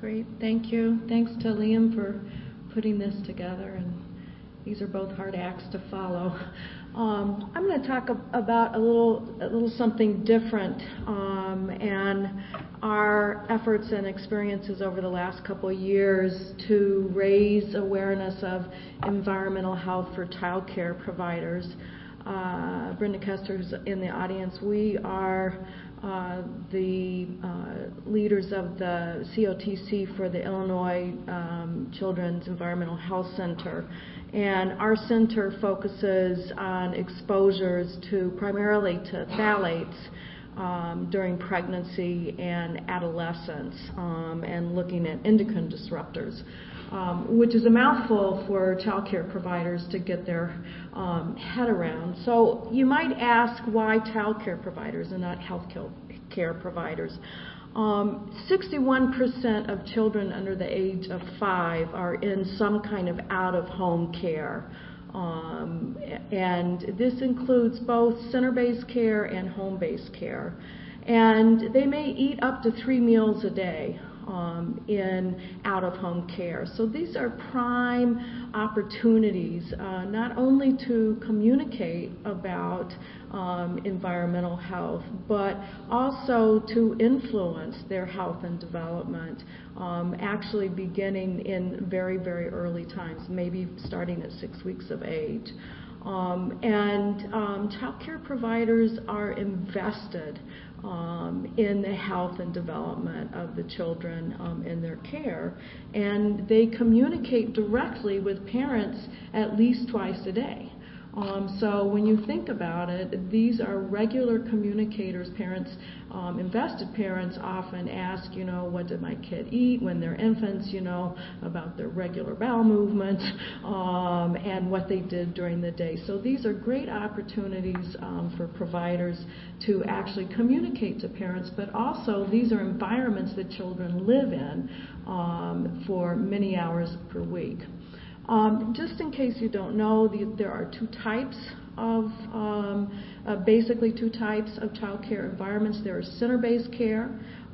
Great, thank you. Thanks to Liam for putting this together, and these are both hard acts to follow. I'm going to talk about a little something different, and our efforts and experiences over the last couple of years to raise awareness of environmental health for child care providers. Brenda Kester, who's in the audience, we are the leaders of the COTC for the Illinois Children's Environmental Health Center. And our center focuses on exposures primarily to phthalates during pregnancy and adolescence, and looking at endocrine disruptors, which is a mouthful for child care providers to get their head around. So you might ask, why child care providers and not health care providers? 61% of children under the age of 5 are in some kind of out-of-home care. And this includes both center-based care and home-based care. And they may eat up to 3 meals a day in out-of-home care. So these are prime opportunities not only to communicate about environmental health, but also to influence their health and development, actually beginning in very, very early times, maybe starting at 6 weeks of age. Child care providers are invested in the health and development of the children in their care, and they communicate directly with parents at least twice a day. So when you think about it, these are regular communicators. Parents, invested parents often ask, what did my kid eat when they're infants, about their regular bowel movements, and what they did during the day. So these are great opportunities for providers to actually communicate to parents, but also these are environments that children live in for many hours per week. Just in case you don't know, there are basically two types of child care environments. There is center-based care,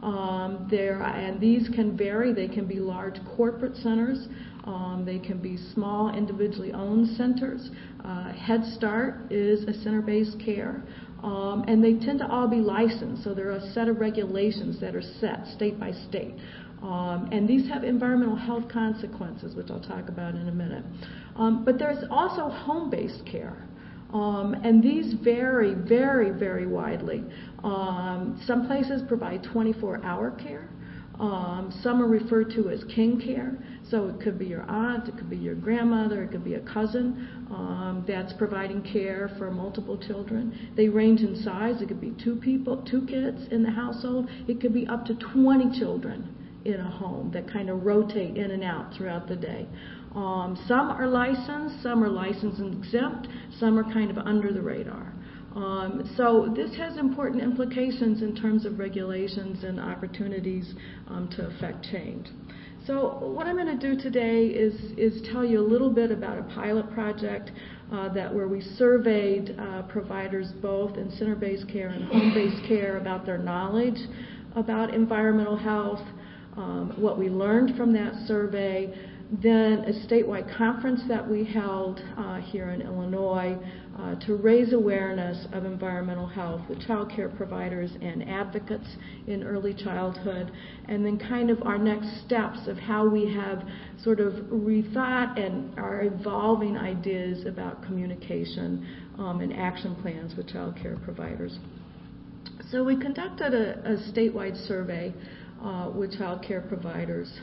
and these can vary. They can be large corporate centers. They can be small individually owned centers. Head Start is a center-based care. And they tend to all be licensed, so there are a set of regulations that are set state by state. And these have environmental health consequences, which I'll talk about in a minute. But there's also home-based care. And these vary very, very widely. Some places provide 24-hour care. Some are referred to as king care. So it could be your aunt, it could be your grandmother, it could be a cousin that's providing care for multiple children. They range in size. It could be 2 kids in the household. It could be up to 20 children in a home that kind of rotate in and out throughout the day. Some are licensed and exempt, some are kind of under the radar. So this has important implications in terms of regulations and opportunities to affect change. So what I'm going to do today is tell you a little bit about a pilot project where we surveyed providers both in center-based care and home-based care about their knowledge about environmental health, what we learned from that survey, then a statewide conference that we held here in Illinois to raise awareness of environmental health with child care providers and advocates in early childhood, and then kind of our next steps of how we have sort of rethought and are evolving ideas about communication and action plans with child care providers. So we conducted a statewide survey with child care providers.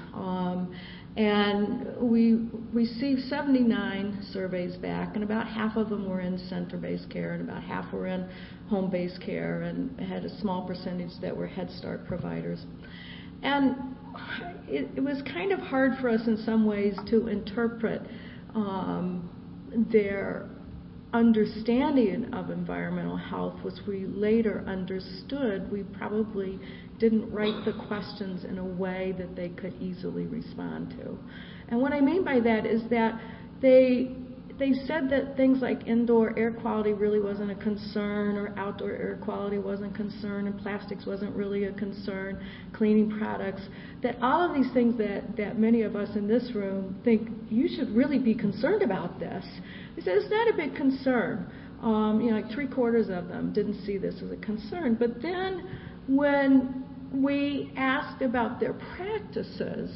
And we received 79 surveys back, and about half of them were in center-based care, and about half were in home-based care, and had a small percentage that were Head Start providers. And it was kind of hard for us in some ways to interpret their understanding of environmental health, which we later understood we probably didn't write the questions in a way that they could easily respond to. And what I mean by that is that they they said that things like indoor air quality really wasn't a concern, or outdoor air quality wasn't a concern, and plastics wasn't really a concern, cleaning products, that all of these things that many of us in this room think you should really be concerned about this. They said it's not a big concern. Like 3/4 of them didn't see this as a concern. But then when we asked about their practices,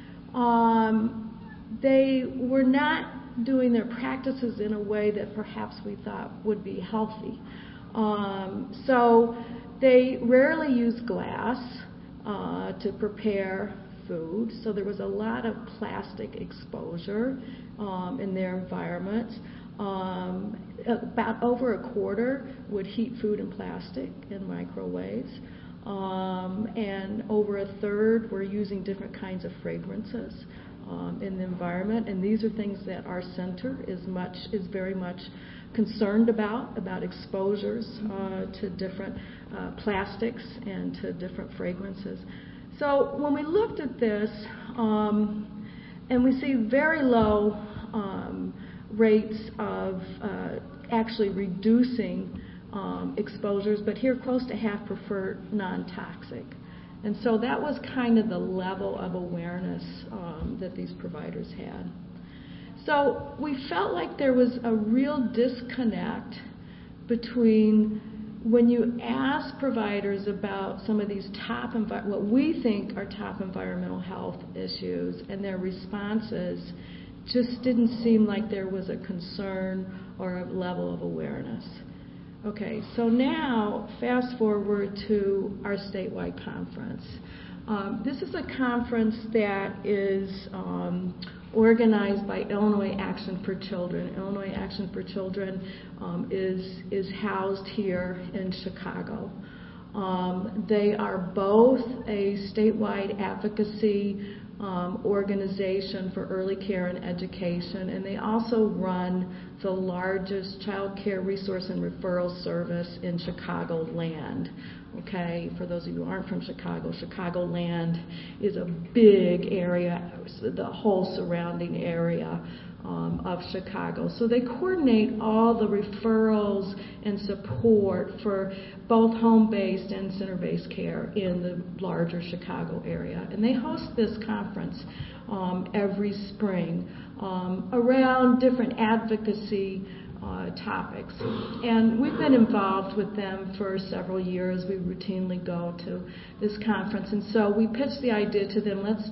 they were not doing their practices in a way that perhaps we thought would be healthy. So they rarely use glass to prepare food, so there was a lot of plastic exposure in their environment. About over 1/4 would heat food in plastic in microwaves, and over 1/3 were using different kinds of fragrances in the environment. And these are things that our center is very much concerned about exposures to different plastics and to different fragrances. So when we looked at this, and we see very low rates of actually reducing exposures, but here close to half prefer non-toxic. And so that was kind of the level of awareness that these providers had. So we felt like there was a real disconnect between when you ask providers about some of these what we think are top environmental health issues, and their responses just didn't seem like there was a concern or a level of awareness. Okay, so now fast forward to our statewide conference. This is a conference that is organized by Illinois Action for Children. Illinois Action for Children is housed here in Chicago. They are both a statewide advocacy organization for early care and education, and they also run the largest child care resource and referral service in Chicagoland. Okay, for those of you who aren't from Chicago, Chicagoland is a big area, the whole surrounding area of Chicago. So they coordinate all the referrals and support for both home-based and center-based care in the larger Chicago area. And they host this conference every spring around different advocacy topics. And we've been involved with them for several years. We routinely go to this conference. And so we pitched the idea to them, let's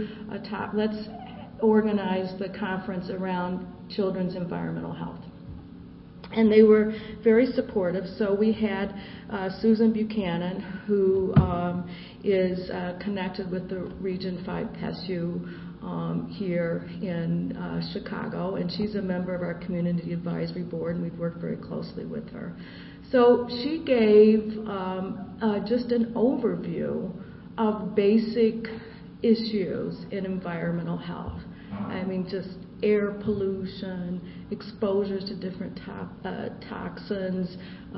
organize the conference around children's environmental health. And they were very supportive. So we had Susan Buchanan, who is connected with the Region 5 PESU here in Chicago, and she's a member of our Community Advisory Board, and we've worked very closely with her. So she gave just an overview of basic issues in environmental health. I mean, just air pollution, exposures to different toxins,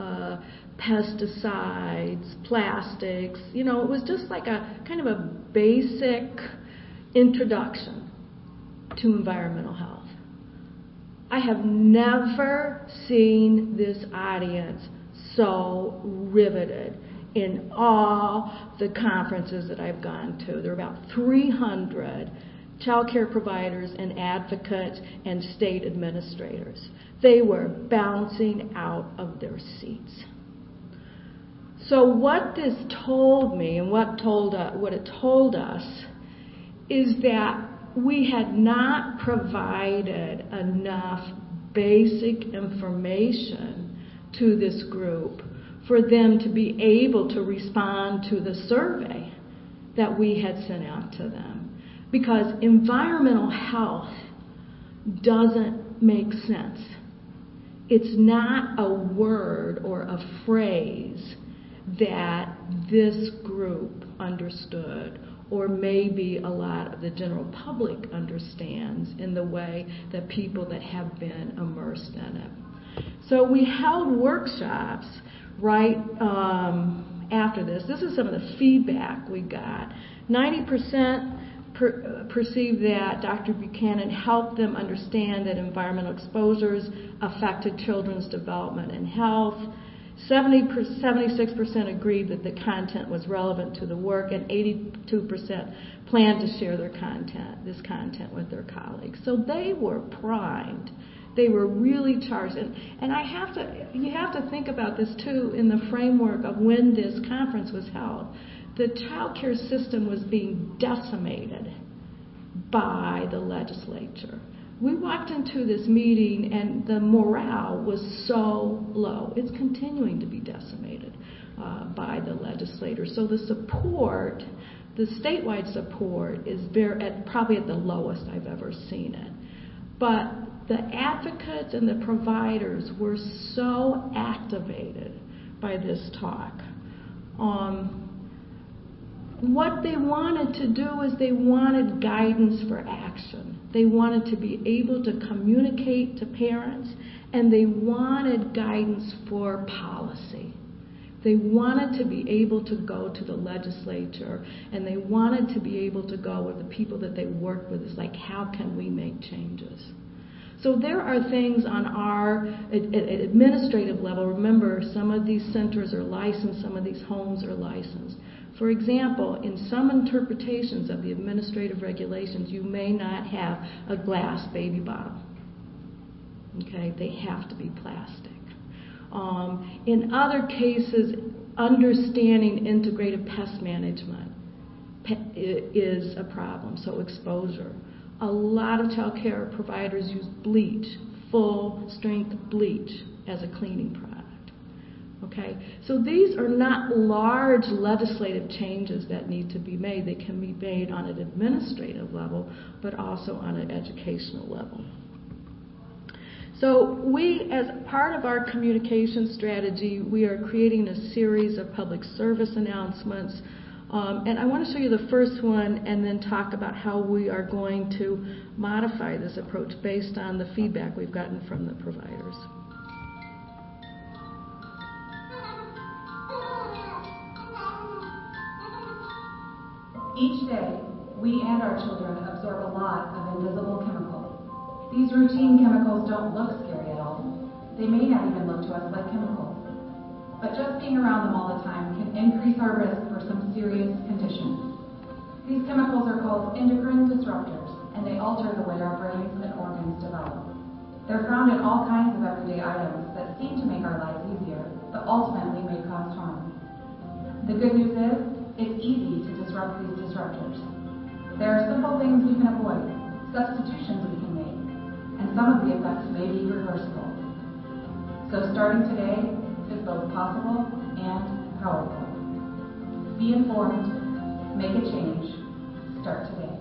pesticides, plastics. You know, it was just like a kind of a basic introduction to environmental health. I have never seen this audience so riveted in all the conferences that I've gone to. There are about 300 child care providers and advocates and state administrators. They were bouncing out of their seats. So what this told me, and what it told us, is that we had not provided enough basic information to this group for them to be able to respond to the survey that we had sent out to them. Because environmental health doesn't make sense. It's not a word or a phrase that this group understood, or maybe a lot of the general public understands in the way that people that have been immersed in it. So we held workshops right after this. This is some of the feedback we got. 90% perceived that Dr. Buchanan helped them understand that environmental exposures affected children's development and health. 76% agreed that the content was relevant to the work, and 82% planned to share this content with their colleagues. So they were primed. They were really charged. And you have to think about this too in the framework of when this conference was held. The child care system was being decimated by the legislature. We walked into this meeting and the morale was so low. It's continuing to be decimated by the legislators. So the support, the statewide support, is probably at the lowest I've ever seen it. But the advocates and the providers were so activated by this talk. What they wanted to do is they wanted guidance for action. They wanted to be able to communicate to parents, and they wanted guidance for policy. They wanted to be able to go to the legislature, and they wanted to be able to go with the people that they work with. It's like, how can we make changes? So there are things on our administrative level. Remember, some of these centers are licensed, some of these homes are licensed. For example, in some interpretations of the administrative regulations, you may not have a glass baby bottle. Okay, they have to be plastic. In other cases, understanding integrated pest management is a problem, so exposure. A lot of child care providers use bleach, full-strength bleach, as a cleaning product. Okay, so these are not large legislative changes that need to be made. They can be made on an administrative level, but also on an educational level. So we, as part of our communication strategy, we are creating a series of public service announcements. And I want to show you the first one and then talk about how we are going to modify this approach based on the feedback we've gotten from the providers. Each day, we and our children absorb a lot of invisible chemicals. These routine chemicals don't look scary at all. They may not even look to us like chemicals. But just being around them all the time can increase our risk for some serious conditions. These chemicals are called endocrine disruptors, and they alter the way our brains and organs develop. They're found in all kinds of everyday items that seem to make our lives easier, but ultimately may cause harm. The good news is, it's easy to disrupt these disruptors. There are simple things we can avoid, substitutions we can make, and some of the effects may be reversible. So starting today is both possible and powerful. Be informed, make a change, start today.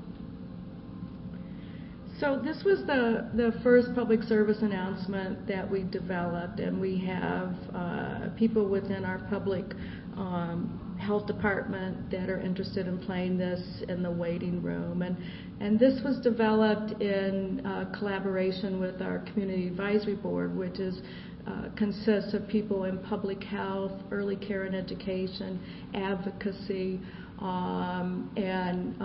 So this was the first public service announcement that we developed, and we have people within our public health department that are interested in playing this in the waiting room. And this was developed in collaboration with our Community Advisory Board, which consists of people in public health, early care and education, advocacy, and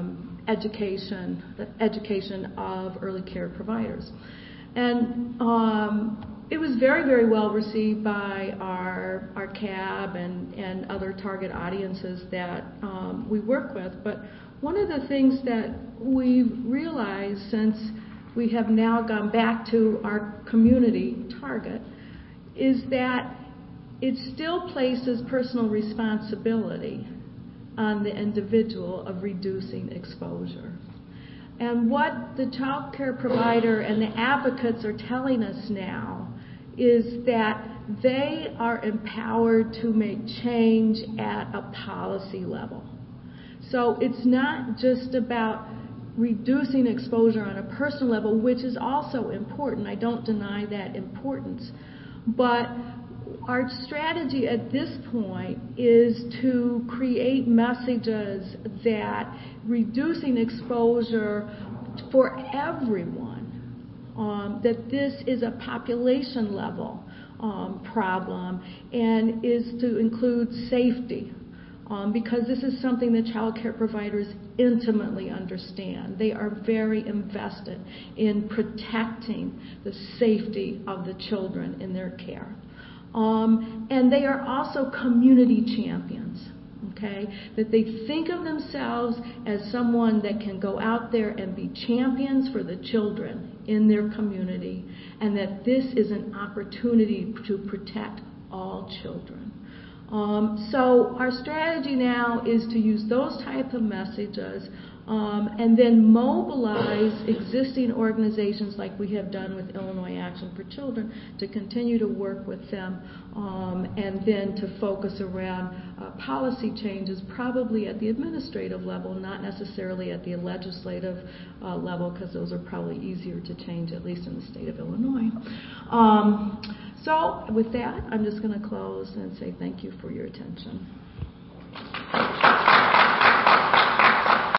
education of early care providers. And it was very, very well received by our CAB and other target audiences that we work with. But one of the things that we've realized since we have now gone back to our community target is that it still places personal responsibility on the individual of reducing exposure. And what the child care provider and the advocates are telling us now is that they are empowered to make change at a policy level. So it's not just about reducing exposure on a personal level, which is also important. I don't deny that importance. But our strategy at this point is to create messages that reducing exposure for everyone, that this is a population level problem and is to include safety, because this is something that child care providers intimately understand. They are very invested in protecting the safety of the children in their care. And they are also community champions. Okay, that they think of themselves as someone that can go out there and be champions for the children in their community, and that this is an opportunity to protect all children. So our strategy now is to use those type of messages and then mobilize existing organizations like we have done with Illinois Action for Children to continue to work with them and then to focus around policy changes probably at the administrative level, not necessarily at the legislative level, because those are probably easier to change, at least in the state of Illinois. So with that, I'm just going to close and say thank you for your attention.